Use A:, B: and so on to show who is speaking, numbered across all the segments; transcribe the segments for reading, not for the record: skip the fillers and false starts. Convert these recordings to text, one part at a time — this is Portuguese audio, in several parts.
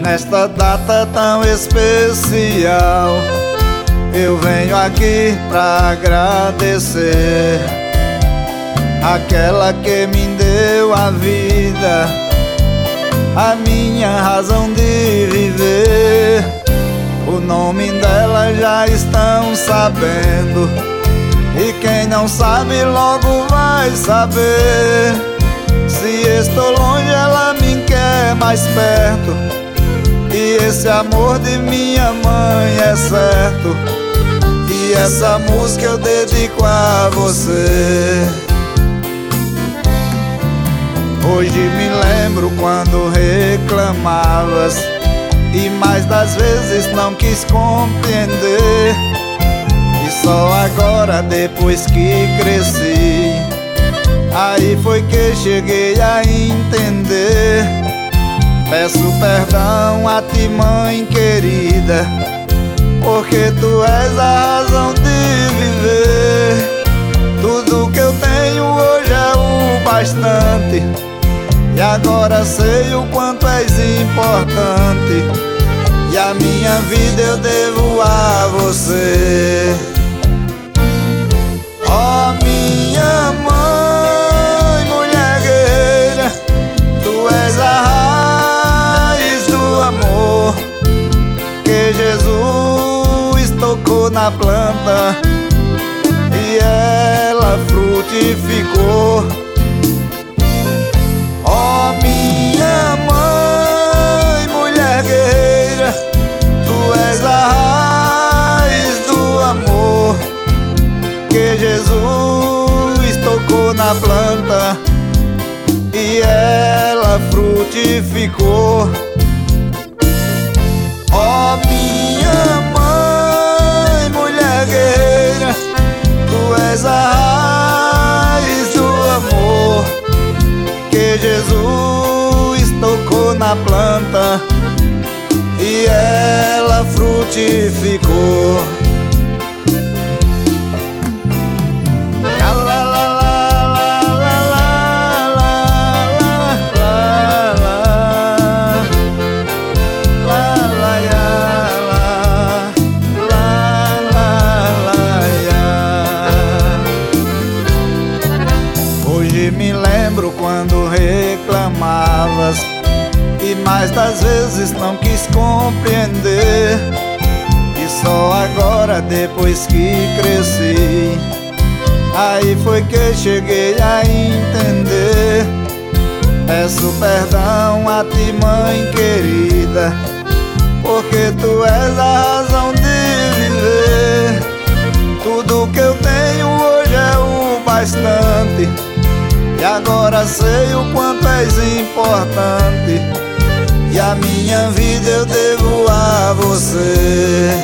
A: Nesta data tão especial, eu venho aqui pra agradecer aquela que me deu a vida, a minha razão de viver. O nome dela já estão sabendo, e quem não sabe logo vai saber. Se estou longe, ela me quer mais perto, e esse amor de minha mãe é certo. E essa música eu dedico a você. Hoje me lembro quando reclamavas, e mais das vezes não quis compreender. E só agora, depois que cresci, aí foi que cheguei a entender. Peço perdão a ti, mãe querida, porque tu és a razão de viver. Tudo que eu tenho hoje é o bastante, e agora sei o quanto és importante, e a minha vida eu devo a você. Ó minha mãe, mulher guerreira, tu és a raiz do amor que Jesus tocou na planta, e ela frutificou. Ó minha mãe, mulher guerreira, tu és a raiz do amor que Jesus tocou na planta, e ela frutificou. Ó minha mãe, mulher guerreira, tu és a raiz do amor que Jesus tocou na planta, e ela frutificou. Hoje me lembro quando reclamavas, e mais das vezes não quis compreender. E só agora, depois que cresci, aí foi que cheguei a entender. Peço perdão a ti, mãe querida, porque tu és a razão de viver. Tudo que eu tenho hoje é o bastante, e agora sei o quanto és importante, e a minha vida eu devo a você.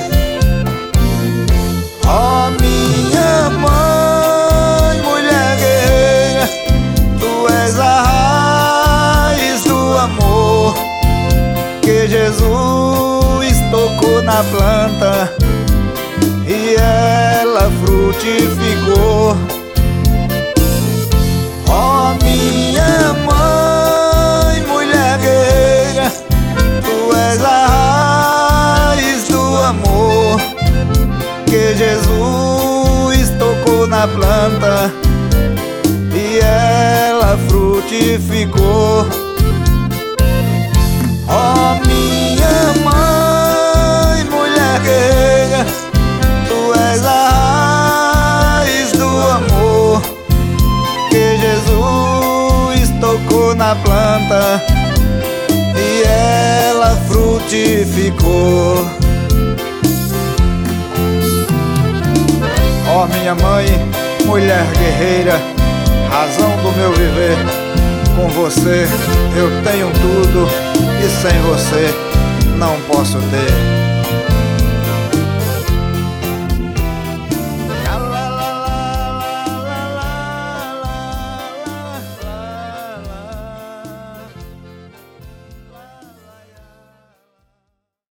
A: Ó minha mãe, mulher guerreira, tu és a raiz do amor que Jesus tocou na planta, e ela frutificou. Ó minha mãe, mulher guerreira, tu és a raiz do amor que Jesus tocou na planta, e ela frutificou. Ó minha mãe, mulher guerreira, tu és a raiz do amor que Jesus tocou na planta, e ela frutificou. Ó minha mãe, mulher guerreira, razão do meu viver. Com você eu tenho tudo, e sem você não posso ter.